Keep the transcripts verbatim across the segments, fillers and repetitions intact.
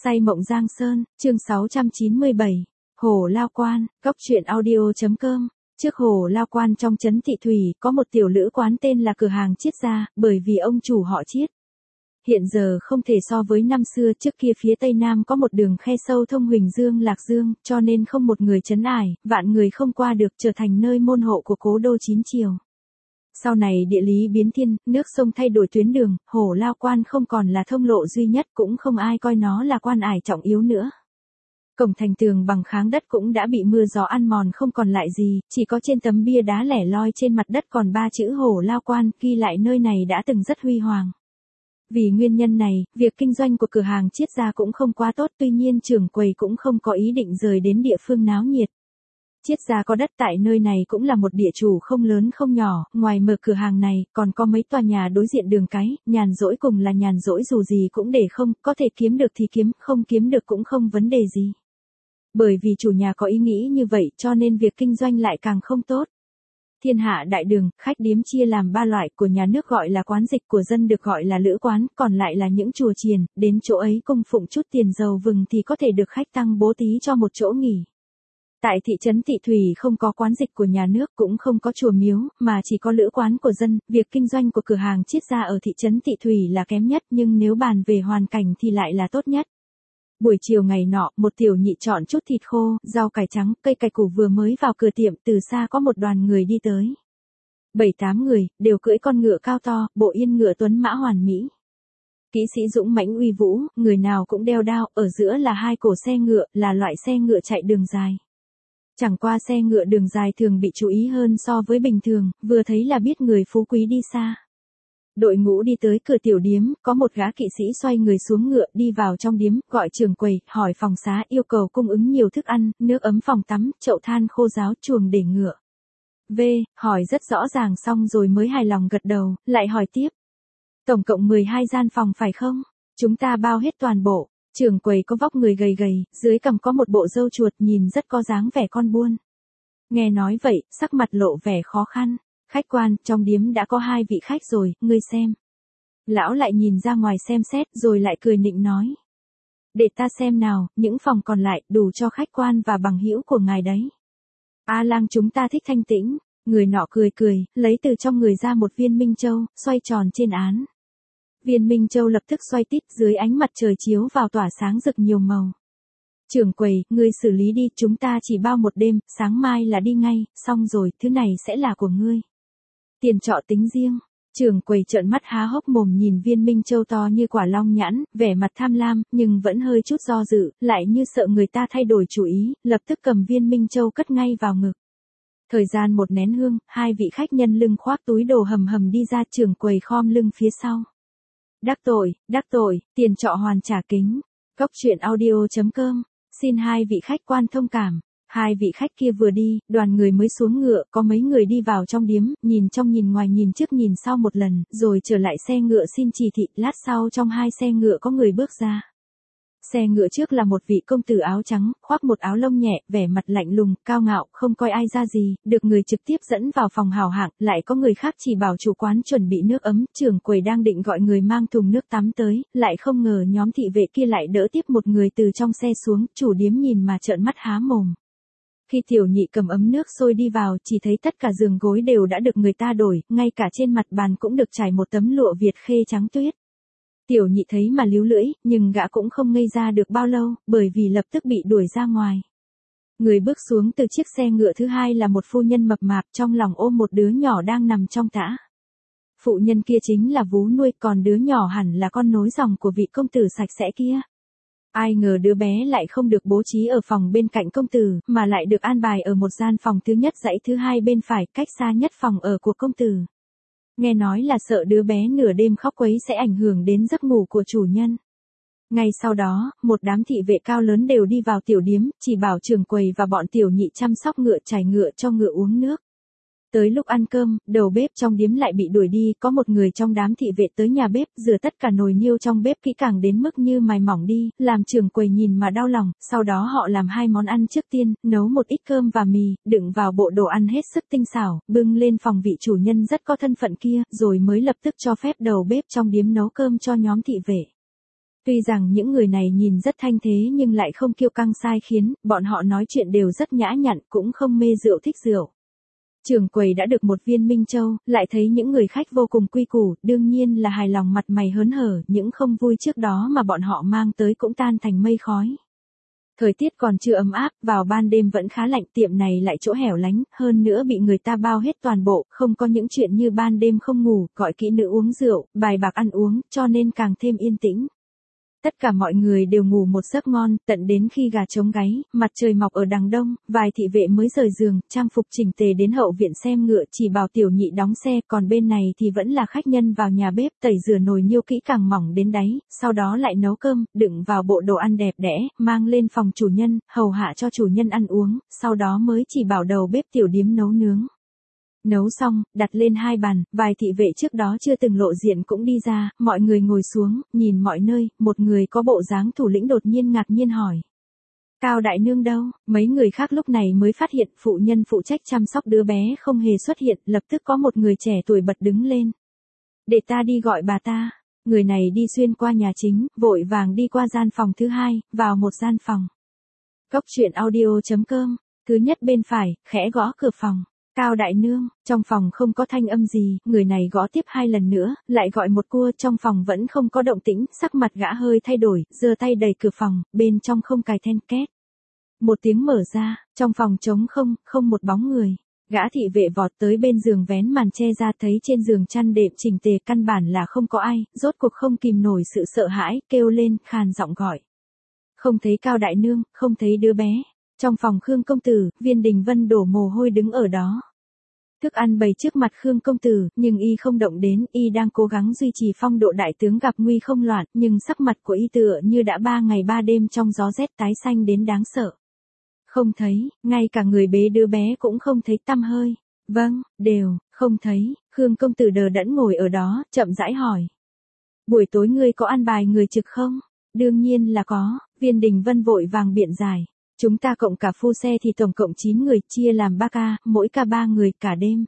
Say mộng Giang Sơn, chương sáu trăm chín mươi bảy, Hồ Lao Quan, Cóc truyện audio chấm com. Trước Hồ Lao Quan trong trấn Thị Thủy, có một tiểu lữ quán tên là cửa hàng Chiết Gia, bởi vì ông chủ họ Chiết. Hiện giờ không thể so với năm xưa, trước kia phía tây nam có một đường khe sâu thông Huỳnh Dương Lạc Dương, cho nên không một người trấn ải, vạn người không qua được, trở thành nơi môn hộ của cố đô chín triều. Sau này địa lý biến thiên, nước sông thay đổi tuyến đường, Hồ Lao Quan không còn là thông lộ duy nhất, cũng không ai coi nó là quan ải trọng yếu nữa. Cổng thành tường bằng kháng đất cũng đã bị mưa gió ăn mòn không còn lại gì, chỉ có trên tấm bia đá lẻ loi trên mặt đất còn ba chữ Hồ Lao Quan, ghi lại nơi này đã từng rất huy hoàng. Vì nguyên nhân này, việc kinh doanh của cửa hàng Chiết Gia cũng không quá tốt, tuy nhiên trưởng quầy cũng không có ý định rời đến địa phương náo nhiệt. Chiết Gia có đất tại nơi này cũng là một địa chủ không lớn không nhỏ, ngoài mở cửa hàng này, còn có mấy tòa nhà đối diện đường cái, nhàn rỗi cùng là nhàn rỗi, dù gì cũng để không, có thể kiếm được thì kiếm, không kiếm được cũng không vấn đề gì. Bởi vì chủ nhà có ý nghĩ như vậy cho nên việc kinh doanh lại càng không tốt. Thiên hạ đại đường, khách điếm chia làm ba loại, của nhà nước gọi là quán dịch, của dân được gọi là lữ quán, còn lại là những chùa chiền, đến chỗ ấy cung phụng chút tiền dầu vừng thì có thể được khách tăng bố thí cho một chỗ nghỉ. Tại thị trấn Thị Thủy không có quán dịch của nhà nước, cũng không có chùa miếu, mà chỉ có lữ quán của dân, việc kinh doanh của cửa hàng Chiết Gia ở thị trấn Thị Thủy là kém nhất, nhưng nếu bàn về hoàn cảnh thì lại là tốt nhất. Buổi chiều ngày nọ, một tiểu nhị chọn chút thịt khô, rau cải trắng, cây cải củ vừa mới vào cửa tiệm, từ xa có một đoàn người đi tới. Bảy tám người, đều cưỡi con ngựa cao to, bộ yên ngựa tuấn mã hoàn mỹ. Kỹ sĩ dũng mãnh uy vũ, người nào cũng đeo đao, ở giữa là hai cổ xe ngựa, là loại xe ngựa chạy đường dài. Chẳng qua xe ngựa đường dài thường bị chú ý hơn so với bình thường, vừa thấy là biết người phú quý đi xa. Đội ngũ đi tới cửa tiểu điếm, có một gã kỵ sĩ xoay người xuống ngựa, đi vào trong điếm, gọi trưởng quầy, hỏi phòng xá, yêu cầu cung ứng nhiều thức ăn, nước ấm phòng tắm, chậu than khô ráo, chuồng để ngựa. V, hỏi rất rõ ràng xong rồi mới hài lòng gật đầu, lại hỏi tiếp. Tổng cộng mười hai gian phòng phải không? Chúng ta bao hết toàn bộ. Trưởng quầy có vóc người gầy gầy, dưới cằm có một bộ râu chuột, nhìn rất có dáng vẻ con buôn. Nghe nói vậy, sắc mặt lộ vẻ khó khăn. Khách quan, trong điếm đã có hai vị khách rồi, ngươi xem. Lão lại nhìn ra ngoài xem xét, rồi lại cười nịnh nói. Để ta xem nào, những phòng còn lại, đủ cho khách quan và bằng hữu của ngài đấy. A lang chúng ta thích thanh tĩnh. Người nọ cười cười, lấy từ trong người ra một viên minh châu, xoay tròn trên án. Viên minh châu lập tức xoay tít, dưới ánh mặt trời chiếu vào tỏa sáng rực nhiều màu. Trưởng quầy, ngươi xử lý đi, chúng ta chỉ bao một đêm, sáng mai là đi ngay, xong rồi, thứ này sẽ là của ngươi. Tiền trọ tính riêng. Trưởng quầy trợn mắt há hốc mồm nhìn viên minh châu to như quả long nhãn, vẻ mặt tham lam, nhưng vẫn hơi chút do dự, lại như sợ người ta thay đổi chủ ý, lập tức cầm viên minh châu cất ngay vào ngực. Thời gian một nén hương, hai vị khách nhân lưng khoác túi đồ hầm hầm đi ra, trưởng quầy khom lưng phía sau. Đắc tội, đắc tội, tiền trọ hoàn trả kính. Cóc truyện audio chấm com. Xin hai vị khách quan thông cảm. Hai vị khách kia vừa đi, đoàn người mới xuống ngựa, có mấy người đi vào trong điếm, nhìn trong nhìn ngoài nhìn trước nhìn sau một lần, rồi trở lại xe ngựa xin chỉ thị, lát sau trong hai xe ngựa có người bước ra. Xe ngựa trước là một vị công tử áo trắng, khoác một áo lông nhẹ, vẻ mặt lạnh lùng, cao ngạo, không coi ai ra gì, được người trực tiếp dẫn vào phòng hào hạng, lại có người khác chỉ bảo chủ quán chuẩn bị nước ấm, trưởng quầy đang định gọi người mang thùng nước tắm tới, lại không ngờ nhóm thị vệ kia lại đỡ tiếp một người từ trong xe xuống, chủ điếm nhìn mà trợn mắt há mồm. Khi tiểu nhị cầm ấm nước sôi đi vào, chỉ thấy tất cả giường gối đều đã được người ta đổi, ngay cả trên mặt bàn cũng được trải một tấm lụa Việt khê trắng tuyết. Tiểu nhị thấy mà líu lưỡi, nhưng gã cũng không ngây ra được bao lâu, bởi vì lập tức bị đuổi ra ngoài. Người bước xuống từ chiếc xe ngựa thứ hai là một phu nhân mập mạp, trong lòng ôm một đứa nhỏ đang nằm trong tã. Phụ nhân kia chính là vú nuôi, còn đứa nhỏ hẳn là con nối dòng của vị công tử sạch sẽ kia. Ai ngờ đứa bé lại không được bố trí ở phòng bên cạnh công tử, mà lại được an bài ở một gian phòng thứ nhất dãy thứ hai bên phải, cách xa nhất phòng ở của công tử. Nghe nói là sợ đứa bé nửa đêm khóc quấy sẽ ảnh hưởng đến giấc ngủ của chủ nhân. Ngay sau đó, một đám thị vệ cao lớn đều đi vào tiểu điếm, chỉ bảo trưởng quầy và bọn tiểu nhị chăm sóc ngựa, trải ngựa cho ngựa uống nước. Tới lúc ăn cơm, đầu bếp trong điếm lại bị đuổi đi, có một người trong đám thị vệ tới nhà bếp, rửa tất cả nồi niêu trong bếp kỹ càng đến mức như mài mỏng đi, làm trưởng quầy nhìn mà đau lòng, sau đó họ làm hai món ăn trước tiên, nấu một ít cơm và mì, đựng vào bộ đồ ăn hết sức tinh xảo, bưng lên phòng vị chủ nhân rất có thân phận kia, rồi mới lập tức cho phép đầu bếp trong điếm nấu cơm cho nhóm thị vệ. Tuy rằng những người này nhìn rất thanh thế nhưng lại không kiêu căng sai khiến, bọn họ nói chuyện đều rất nhã nhặn, cũng không mê rượu thích rượu. Trưởng quầy đã được một viên minh châu, lại thấy những người khách vô cùng quy củ, đương nhiên là hài lòng mặt mày hớn hở, những không vui trước đó mà bọn họ mang tới cũng tan thành mây khói. Thời tiết còn chưa ấm áp, vào ban đêm vẫn khá lạnh, tiệm này lại chỗ hẻo lánh, hơn nữa bị người ta bao hết toàn bộ, không có những chuyện như ban đêm không ngủ, gọi kỹ nữ uống rượu, bài bạc ăn uống, cho nên càng thêm yên tĩnh. Tất cả mọi người đều ngủ một giấc ngon, tận đến khi gà trống gáy, mặt trời mọc ở đằng đông, vài thị vệ mới rời giường, trang phục chỉnh tề đến hậu viện xem ngựa, chỉ bảo tiểu nhị đóng xe, còn bên này thì vẫn là khách nhân vào nhà bếp, tẩy rửa nồi niêu kỹ càng mỏng đến đáy, sau đó lại nấu cơm, đựng vào bộ đồ ăn đẹp đẽ, mang lên phòng chủ nhân, hầu hạ cho chủ nhân ăn uống, sau đó mới chỉ bảo đầu bếp tiểu điếm nấu nướng. Nấu xong, đặt lên hai bàn, vài thị vệ trước đó chưa từng lộ diện cũng đi ra, mọi người ngồi xuống, nhìn mọi nơi, một người có bộ dáng thủ lĩnh đột nhiên ngạc nhiên hỏi. Cao đại nương đâu? Mấy người khác lúc này mới phát hiện phụ nhân phụ trách chăm sóc đứa bé không hề xuất hiện, lập tức có một người trẻ tuổi bật đứng lên. Để ta đi gọi bà ta. Người này đi xuyên qua nhà chính, vội vàng đi qua gian phòng thứ hai, vào một gian phòng. Cốc truyện audio chấm com, thứ nhất bên phải, khẽ gõ cửa phòng. Cao đại nương, trong phòng không có thanh âm gì, người này gõ tiếp hai lần nữa, lại gọi một cua, trong phòng vẫn không có động tĩnh, sắc mặt gã hơi thay đổi, giơ tay đẩy cửa phòng, bên trong không cài then két. Một tiếng mở ra, trong phòng trống không, không một bóng người. Gã thị vệ vọt tới bên giường vén màn che ra thấy trên giường chăn đệm chỉnh tề căn bản là không có ai, rốt cuộc không kìm nổi sự sợ hãi, kêu lên, khàn giọng gọi. Không thấy Cao đại nương, không thấy đứa bé. Trong phòng Khương công tử, Viên Đình Vân đổ mồ hôi đứng ở đó. Thức ăn bày trước mặt Khương công tử, nhưng y không động đến, y đang cố gắng duy trì phong độ đại tướng gặp nguy không loạn, nhưng sắc mặt của y tựa như đã ba ngày ba đêm trong gió rét tái xanh đến đáng sợ. Không thấy, ngay cả người bế đứa bé cũng không thấy tăm hơi. Vâng, đều, không thấy, Khương công tử đờ đẫn ngồi ở đó, chậm rãi hỏi. Buổi tối ngươi có ăn bài người trực không? Đương nhiên là có, Viên Đình Vân vội vàng biện giải. Chúng ta cộng cả phu xe thì tổng cộng chín người, chia làm ba ca, mỗi ca ba người, cả đêm.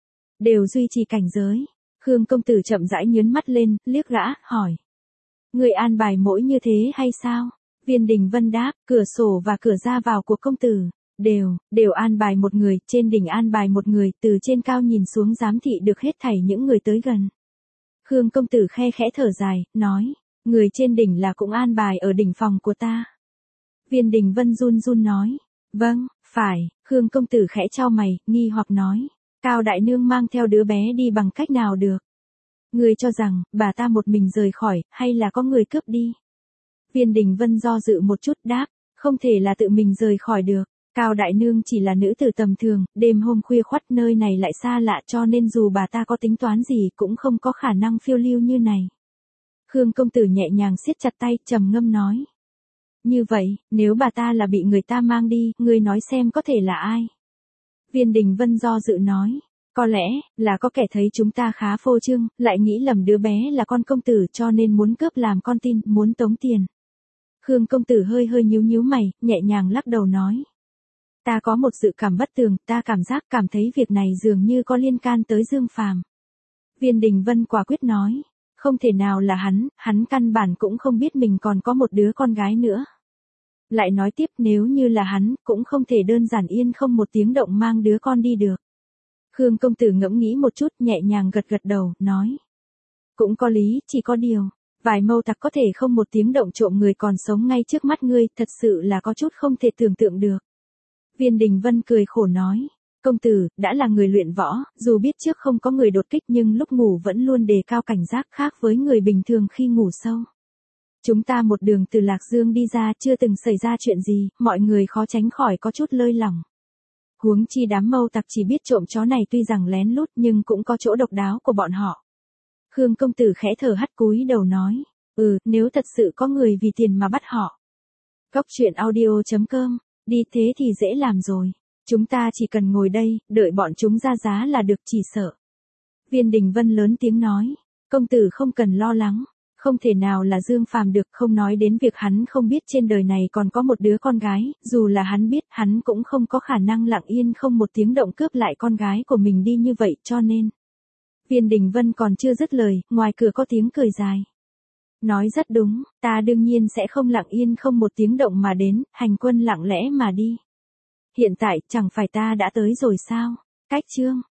Đều duy trì cảnh giới. Khương công tử chậm rãi nhớn mắt lên, liếc gã, hỏi. Người an bài mỗi như thế hay sao? Viên Đình Vân đáp, cửa sổ và cửa ra vào của công tử. Đều, đều an bài một người, trên đỉnh an bài một người, từ trên cao nhìn xuống giám thị được hết thảy những người tới gần. Khương công tử khe khẽ thở dài, nói. Người trên đỉnh là cũng an bài ở đỉnh phòng của ta. Viên Đình Vân run run nói. Vâng, phải, Khương công tử khẽ chau mày, nghi hoặc nói. Cao đại nương mang theo đứa bé đi bằng cách nào được? Người cho rằng, bà ta một mình rời khỏi, hay là có người cướp đi? Viên Đình Vân do dự một chút đáp, không thể là tự mình rời khỏi được. Cao đại nương chỉ là nữ tử tầm thường, đêm hôm khuya khoắt nơi này lại xa lạ cho nên dù bà ta có tính toán gì cũng không có khả năng phiêu lưu như này. Khương công tử nhẹ nhàng siết chặt tay, trầm ngâm nói. Như vậy, nếu bà ta là bị người ta mang đi, ngươi nói xem có thể là ai? Viên Đình Vân do dự nói, có lẽ, là có kẻ thấy chúng ta khá phô trương, lại nghĩ lầm đứa bé là con công tử cho nên muốn cướp làm con tin, muốn tống tiền. Khương công tử hơi hơi nhíu nhíu mày, nhẹ nhàng lắc đầu nói. Ta có một dự cảm bất tường, ta cảm giác cảm thấy việc này dường như có liên can tới Dương Phàm. Viên Đình Vân quả quyết nói, không thể nào là hắn, hắn căn bản cũng không biết mình còn có một đứa con gái nữa. Lại nói tiếp nếu như là hắn, cũng không thể đơn giản yên không một tiếng động mang đứa con đi được. Khương công tử ngẫm nghĩ một chút, nhẹ nhàng gật gật đầu, nói. Cũng có lý, chỉ có điều, vài mâu tặc có thể không một tiếng động trộm người còn sống ngay trước mắt ngươi, thật sự là có chút không thể tưởng tượng được. Viên Đình Vân cười khổ nói. Công tử, đã là người luyện võ, dù biết trước không có người đột kích nhưng lúc ngủ vẫn luôn đề cao cảnh giác khác với người bình thường khi ngủ sâu. Chúng ta một đường từ Lạc Dương đi ra chưa từng xảy ra chuyện gì, mọi người khó tránh khỏi có chút lơi lỏng. Huống chi đám mâu tặc chỉ biết trộm chó này tuy rằng lén lút nhưng cũng có chỗ độc đáo của bọn họ. Khương công tử khẽ thở hắt cúi đầu nói, ừ, nếu thật sự có người vì tiền mà bắt họ. Cốc truyện audio chấm com, đi thế thì dễ làm rồi. Chúng ta chỉ cần ngồi đây, đợi bọn chúng ra giá là được chỉ sợ. Viên Đình Vân lớn tiếng nói, công tử không cần lo lắng. Không thể nào là Dương Phàm được, không nói đến việc hắn không biết trên đời này còn có một đứa con gái, dù là hắn biết, hắn cũng không có khả năng lặng yên không một tiếng động cướp lại con gái của mình đi như vậy cho nên. Viên Đình Vân còn chưa dứt lời, ngoài cửa có tiếng cười dài. Nói rất đúng, ta đương nhiên sẽ không lặng yên không một tiếng động mà đến, hành quân lặng lẽ mà đi. Hiện tại, chẳng phải ta đã tới rồi sao? Cách chương